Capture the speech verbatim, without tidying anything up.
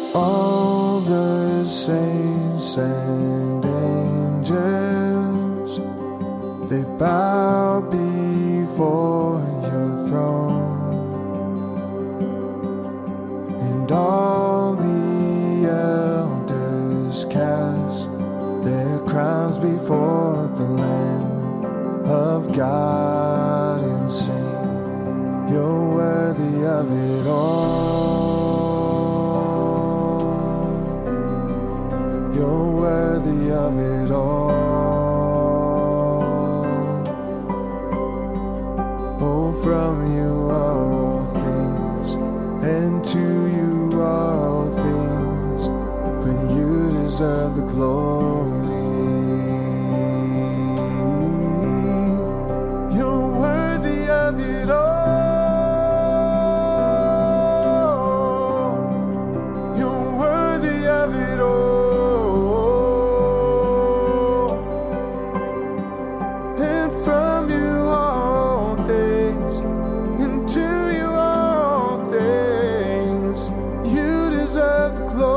All the saints and angels, they bow before your throne, and all the elders cast their crowns before the Lamb of God and sing, you're worthy of it all. You're worthy of it all. Oh, from you are all things, and to you are all things, but you deserve the glory. You're worthy of it all. You're worthy of it all. Deserve the glory.